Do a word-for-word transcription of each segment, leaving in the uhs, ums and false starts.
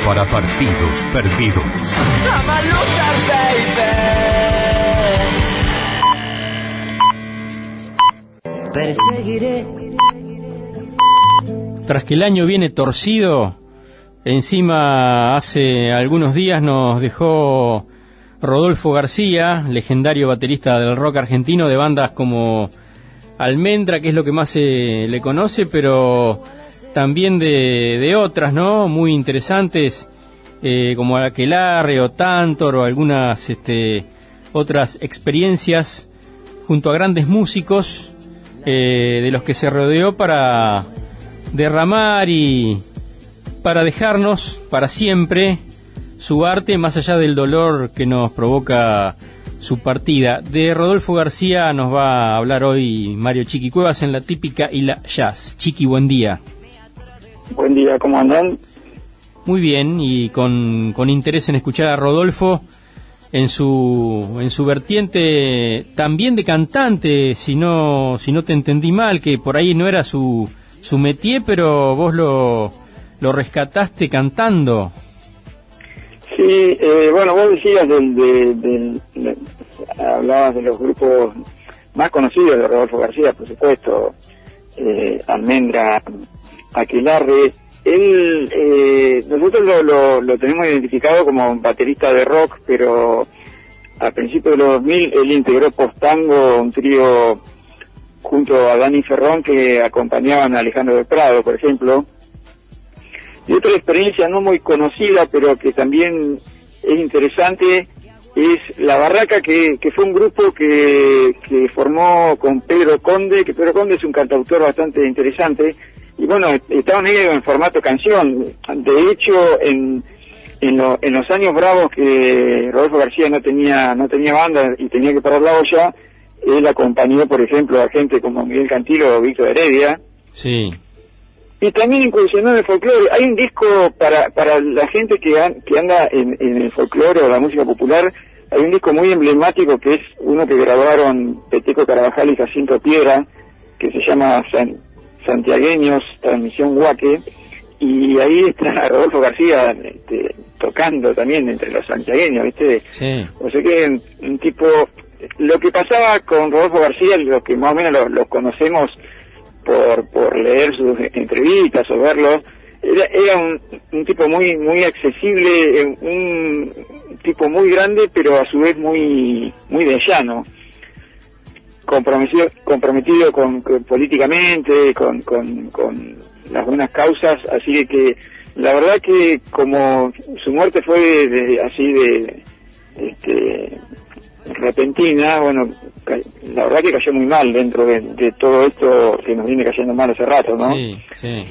para partidos perdidos. I'm a loser, baby. Perseguiré. Tras que el año viene torcido, encima hace algunos días nos dejó Rodolfo García, legendario baterista del rock argentino, de bandas como Almendra, que es lo que más se le conoce, pero también de, de otras, ¿no? Muy interesantes, eh, como Aquelarre o Tantor o algunas este, otras experiencias junto a grandes músicos eh, de los que se rodeó para derramar y para dejarnos para siempre su arte, más allá del dolor que nos provoca su partida. De Rodolfo García nos va a hablar hoy Mario Chiqui Cuevas en La Típica y la Jazz. Chiqui, buen día. Buen día, ¿cómo andan? Muy bien, y con, con interés en escuchar a Rodolfo en su en su vertiente también de cantante, si no si no te entendí mal, que por ahí no era su su métier, pero vos lo lo rescataste cantando. Sí, eh, bueno, vos decías del, del, del, del, hablabas de los grupos más conocidos de Rodolfo García, por supuesto, eh, Almendra, Aquelarre. Él, eh, nosotros lo, lo, lo tenemos identificado como baterista de rock, pero a principios de los dos mil él integró Post-Tango, un trío junto a Dani Ferrón que acompañaban a Alejandro del Prado, por ejemplo. Y otra experiencia no muy conocida, pero que también es interesante, es La Barraca, que, que fue un grupo que, que formó con Pedro Conde, que Pedro Conde es un cantautor bastante interesante, y bueno, estaban ahí en formato canción. De hecho, en, en, lo, en los años bravos que Rodolfo García no tenía, no tenía banda y tenía que parar la olla, él acompañó, por ejemplo, a gente como Miguel Cantilo o Víctor Heredia. Sí. Y también incursionó en el folclore. Hay un disco para para la gente que, an, que anda en, en el folclore o la música popular, hay un disco muy emblemático que es uno que grabaron Peteco Carabajal y Jacinto Piedra, que se llama San, Santiagueños, Transmisión Huaque, y ahí está Rodolfo García este, tocando también entre los santiagueños, ¿viste? Sí. O sea que un, un tipo... Lo que pasaba con Rodolfo García, los que más o menos lo, lo conocemos por por leer sus entrevistas o verlos, era, era un, un tipo muy muy accesible, un tipo muy grande, pero a su vez muy muy de llano, comprometido comprometido con, con políticamente, con, con con las buenas causas, así que la verdad que como su muerte fue de, de, así de este repentina, bueno, la verdad que cayó muy mal dentro de, de todo esto que nos viene cayendo mal hace rato, ¿no? Sí, sí.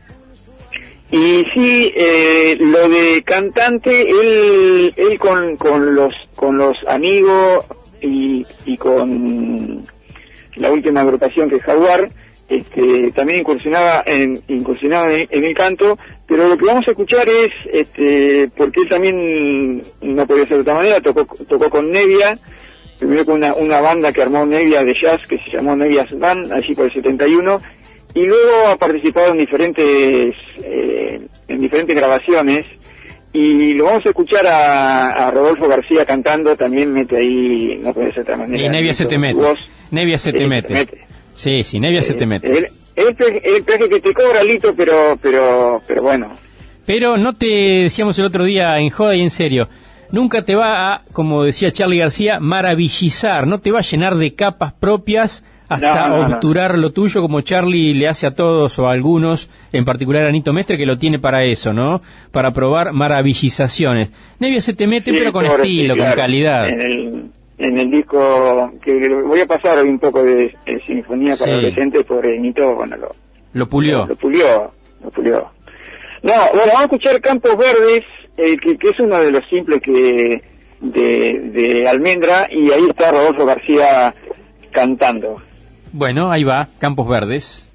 Y sí, eh, lo de cantante, él, él con, con los, con los amigos y, y con la última agrupación que es Jaguar, este, también incursionaba en, incursionaba en, en el canto, pero lo que vamos a escuchar es, este, porque él también no podía ser de otra manera, tocó, tocó con Nevia, primero con una, una banda que armó Nevia de jazz que se llamó Nevia's Band, allí por el setenta y uno, y luego ha participado en diferentes, eh, en diferentes grabaciones, y lo vamos a escuchar a, a Rodolfo García cantando, también mete ahí, no puede ser de otra manera. Y Nevia se te mete, voz, Nevia se te eh, mete. Se mete. Sí, sí, Nevia eh, se te mete. El, el, el traje que te cobra, Lito, pero, pero, pero bueno. Pero no te decíamos el otro día en joda y en serio, nunca te va a, como decía Charly García, maravillizar, no te va a llenar de capas propias hasta no, no, obturar no. lo tuyo, como Charly le hace a todos o a algunos, en particular a Nito Mestre, que lo tiene para eso, ¿no? Para probar maravillizaciones. Nevia se te mete, sí, pero con estilo, sí, claro, con calidad. En el, en el disco, que voy a pasar hoy un poco de, de sinfonía para sí. adolescentes, por Nito, bueno, lo, lo pulió. Lo, lo pulió, lo pulió. No, bueno, vamos a escuchar Campos Verdes, eh, que, que es uno de los simples que de, de Almendra, y ahí está Rodolfo García cantando. Bueno, ahí va, Campos Verdes.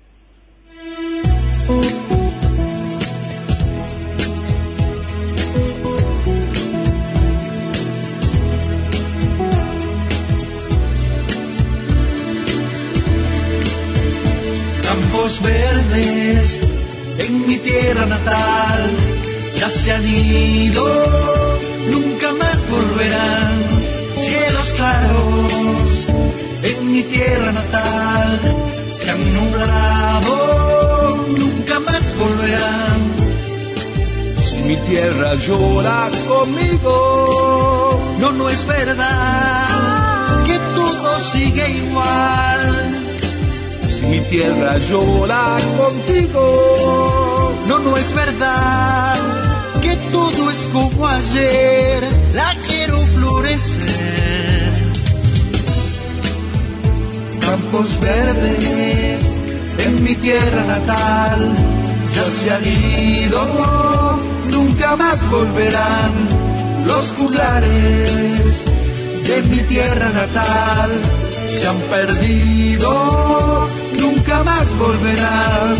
Campos verdes en mi tierra natal, ya se han ido, nunca más volverán. Cielos claros en mi tierra natal se han nublado, nunca más volverán. Si mi tierra llora conmigo, no, no es verdad que todo sigue igual. Si mi tierra llora contigo, no, no es verdad que todo es como ayer. La quiero florecer. Campos verdes en mi tierra natal ya se han ido, nunca más volverán. Los juglares de mi tierra natal se han perdido, nunca más volverán.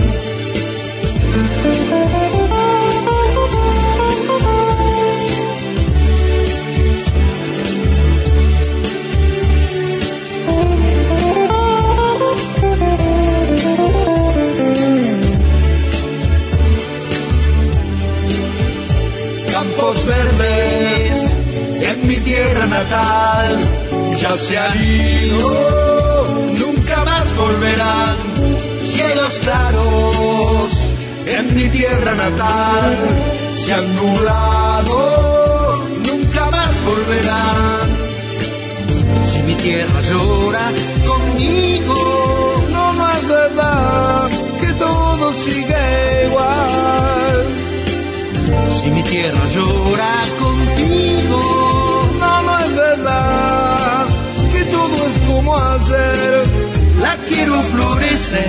Campos verdes en mi tierra natal ya se han ido, nunca más volverán. Cielos claros en mi tierra natal se han nublado, nunca más volverán. Si mi tierra llora conmigo, no, no es verdad que todo sigue igual. Si mi tierra llora contigo, no, no es verdad que todo es como ayer. La quiero florecer.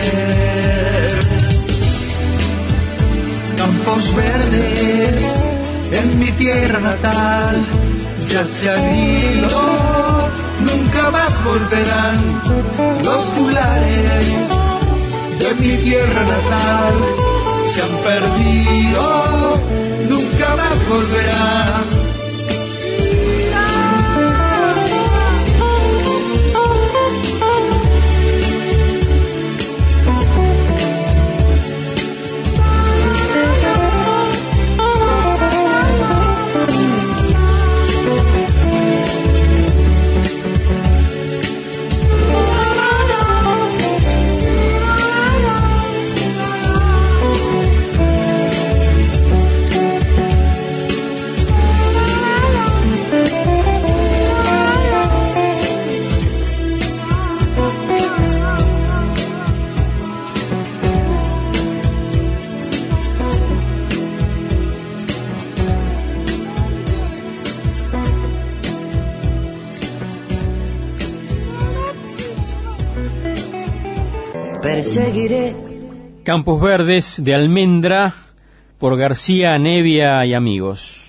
Campos verdes en mi tierra natal ya se han ido, nunca más volverán. Los juglares de mi tierra natal se han perdido, nunca más volverán. Perseguiré. Campos Verdes de Almendra por García, Nevia y amigos.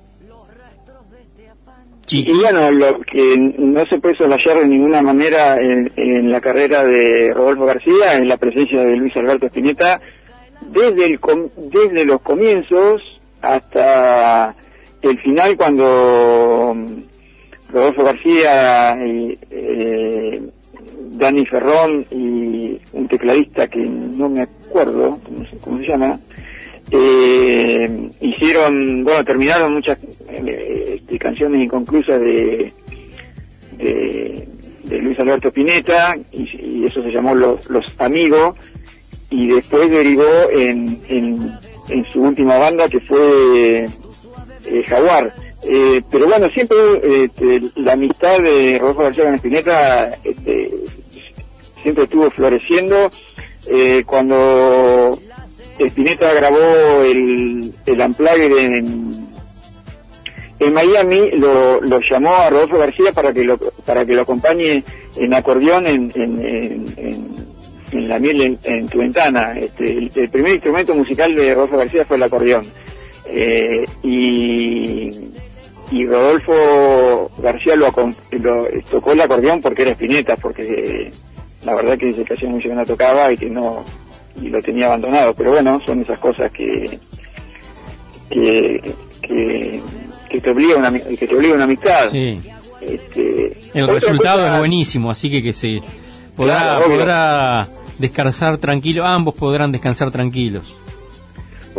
Y, y bueno, lo que no se puede soslayar de ninguna manera en, en la carrera de Rodolfo García es la presencia de Luis Alberto Spinetta desde el desde los comienzos hasta el final, cuando Rodolfo García y eh, Dani Ferrón y un tecladista que no me acuerdo no sé cómo se llama, eh, hicieron, bueno, terminaron muchas eh, este, canciones inconclusas de, de de Luis Alberto Spinetta, y, y eso se llamó Los, Los Amigos, y después derivó en, en, en su última banda, que fue eh, Jaguar. Eh, pero bueno, siempre este, la amistad de Rodolfo García con Spinetta este, siempre estuvo floreciendo. Eh, cuando Spinetta grabó el, el Unplugged en, en Miami, lo, lo llamó a Rodolfo García para que lo para que lo acompañe en acordeón en, en, en, en, en La Miel en, en tu Ventana. Este, el, el primer instrumento musical de Rodolfo García fue el acordeón. Eh, y y Rodolfo García lo, lo tocó el acordeón porque era Spinetta, porque eh, la verdad que desde que hacía mucho que no tocaba y que no y lo tenía abandonado. Pero bueno, son esas cosas que que que, que te obliga una que te obliga una amistad. Sí. Este, el resultado cosa, es buenísimo, así que que se podrá claro, podrá descansar tranquilo, ambos podrán descansar tranquilos.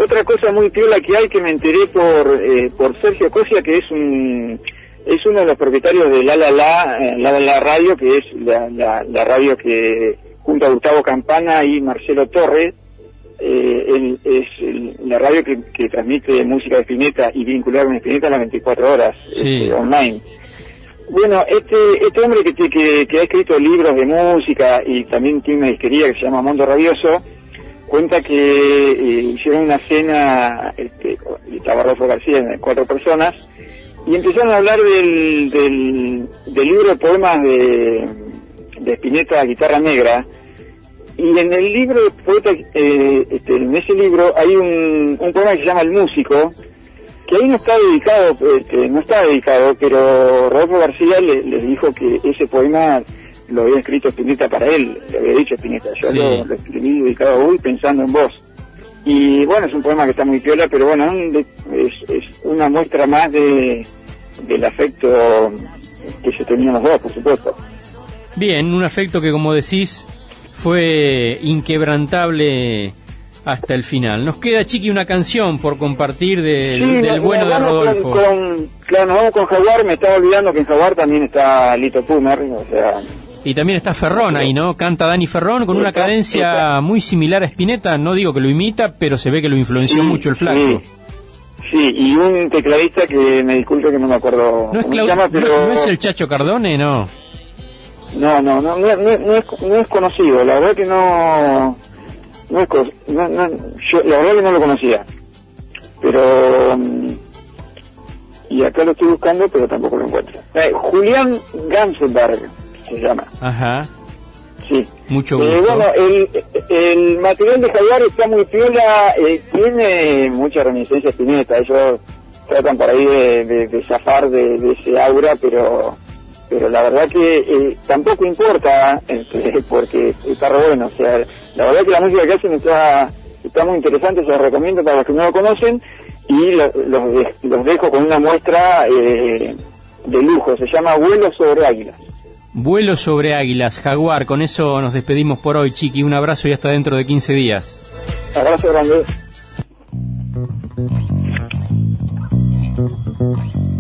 otra cosa muy piola que hay, que me enteré por eh, por Sergio Cosia, que es un es uno de los propietarios de La La La, eh, La La La Radio, que es la, la, la radio que junto a Gustavo Campana y Marcelo Torres, eh, él, es el, la radio que, que transmite música de Spinetta y vinculada con Spinetta las veinticuatro horas, sí. este, online. Bueno, este este hombre que, que, que ha escrito libros de música y también tiene una disquería que se llama Mundo Rabioso, cuenta que eh, hicieron una cena, este, estaba Rodolfo García, cuatro personas, y empezaron a hablar del, del, del libro de poemas de, de Spinetta, Guitarra Negra, y en el libro de poeta, eh, este, en ese libro hay un, un poema que se llama El Músico, que ahí no está dedicado, este, no está dedicado, pero Rodolfo García le, le dijo que ese poema lo había escrito Spinetta para él, le había dicho Spinetta, yo sí. lo, lo escribí dedicado a vos pensando en vos. Y bueno, es un poema que está muy piola, pero bueno, es, es una muestra más de del afecto que se tenían los dos, por supuesto. Bien, un afecto que, como decís, fue inquebrantable hasta el final. Nos queda, Chiqui, una canción por compartir del, sí, del no, bueno de Rodolfo. Con, con, claro, nos vamos con Jaguar. Me estaba olvidando que en Jaguar también está Lito Pumer, o sea... Y también está Ferrón ahí, ¿no? Canta Dani Ferrón con una está, cadencia está. muy similar a Spinetta. No digo que lo imita, pero se ve que lo influenció sí, mucho el flaco. Sí. sí, y un tecladista que me disculpe que no me acuerdo ¿No es cómo Clau- se llama, pero... ¿No, ¿No es el Chacho Cardone, no? No, no, no, no, no, no, es, no es conocido. La verdad que no... No es co- no, no, yo la verdad que no lo conocía. Pero... Um, y acá lo estoy buscando, pero tampoco lo encuentro. Eh, Julián Gansenberg se llama. Ajá. Sí. Mucho gusto. Eh, bueno, el, el material de Jaguar está muy piola, eh, tiene mucha reminiscencia a Spinetta. Ellos tratan por ahí de, de, de zafar de, de ese aura, pero pero la verdad que eh, tampoco importa, este, porque está re bueno. O sea, la verdad que la música que hacen está, está muy interesante, se los recomiendo para los que no lo conocen, y lo, los, de, los dejo con una muestra eh, de lujo. Se llama Vuelo sobre Águilas. Vuelo sobre Águilas, Jaguar. Con eso nos despedimos por hoy, Chiqui. Un abrazo y hasta dentro de quince días. Abrazo grande.